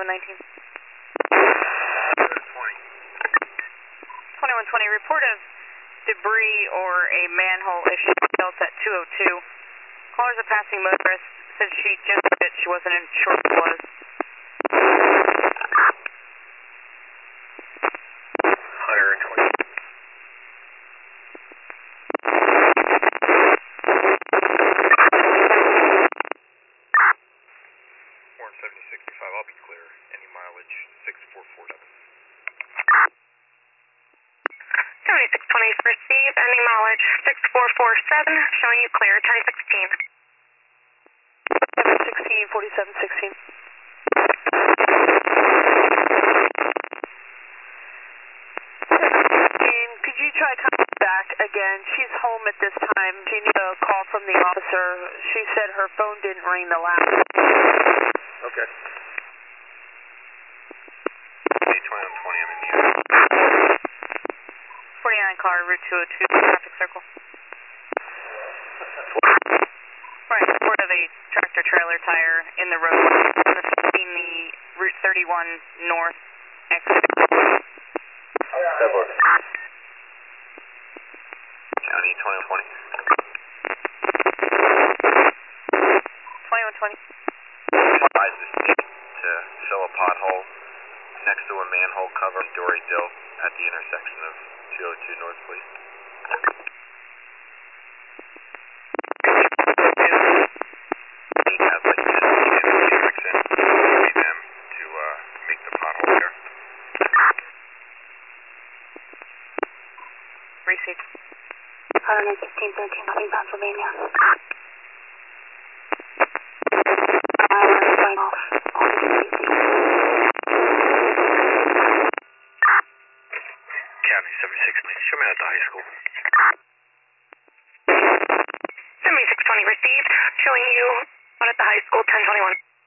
2119. 2120, report of debris or a manhole issue built at 202. Caller's a passing motorist, said she just did it, she wasn't sure what it was. 120. Warren 7065, I'll be clear. Any mileage 6447. 7620 received, ending mileage 6447, showing you clear, 1016. 16, 4716. And could you try coming back again? She's home at this time. She needed a call from the officer. She said her phone didn't ring the last. Okay. 2120, I'm in the air. 49 car, Route 202, traffic circle. Right, report of a tractor trailer tire in the road, in the Route 31 north exit. County 2120. 2120. Advise the state to fill a pothole next to a manhole cover in Dory Dill at the intersection of 202 North, please. Need to have like 10 cubics in them to make the pothole there. Received. 1513, Hunting, Pennsylvania. County 76, show me at the high school. 7620 received, showing you out at the high school, 1021.